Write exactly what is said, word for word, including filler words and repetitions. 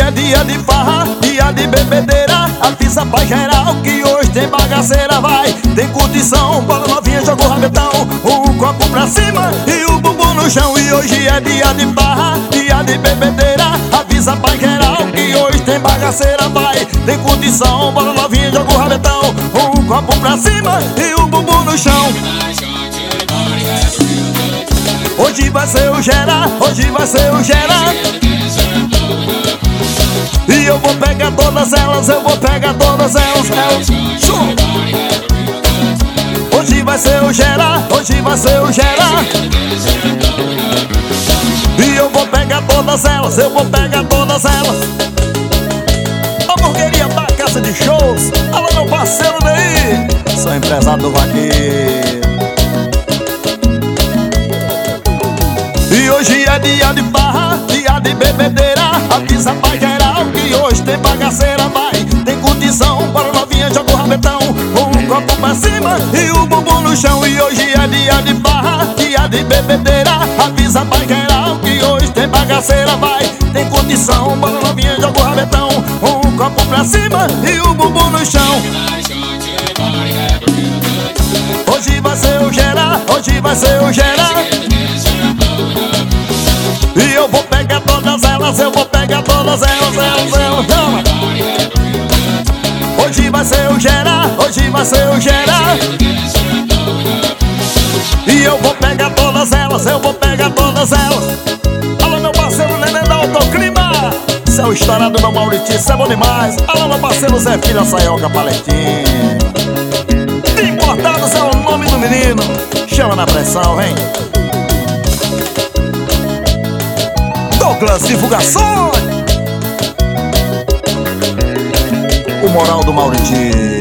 é dia de farra, dia de bebedeira. Avisa pra geral que hoje tem bagaceira. Vai, tem curtição, bola novinha, joga o rabetão, o copo pra cima e o bumbum no chão. E hoje é dia de farra, dia de bebedeira. Avisa pra geral que hoje tem bagaceira. Vai, tem curtição, bola novinha, joga o rabetão, o copo pra cima e o bumbum no chão. Hoje vai ser o Gera, hoje vai ser o Gera. E eu vou pegar todas elas, eu vou pegar todas elas, elas. Hoje vai ser o Gera, hoje vai ser o Gera. E eu vou pegar todas elas, eu vou pegar todas elas. Hamburgueria da Casa de Shows. Alô meu parceiro daí, sou empresário do vaqueiro. E hoje é dia de farra, dia de bebedeira. Avisa pra geral que hoje tem bagaceira. Vai, tem curtição, para novinha, joga o rabetão, um copo pra cima e o bumbum no chão. E hoje é dia de farra, dia de bebedeira. Avisa pra geral que hoje tem bagaceira. Vai, tem curtição, para novinha, joga o rabetão, um copo pra cima e o bumbum no chão. Hoje vai ser o Gera, hoje vai ser o Gera. E eu vou pegar todas elas, eu vou pegar todas elas, elas, elas, elas. Hoje vai ser o Gera, hoje vai ser o Gera. E eu vou pegar todas elas, eu vou pegar todas elas. Alô meu parceiro Neném da Autoclima, isso é o história do meu Mauritinho, isso é bom demais. Alô meu parceiro Zé Filho, Saioca, Paletinho. Importados é o nome do menino, chama na pressão, hein? Douglas Divulgações, o moral do Mauritinho.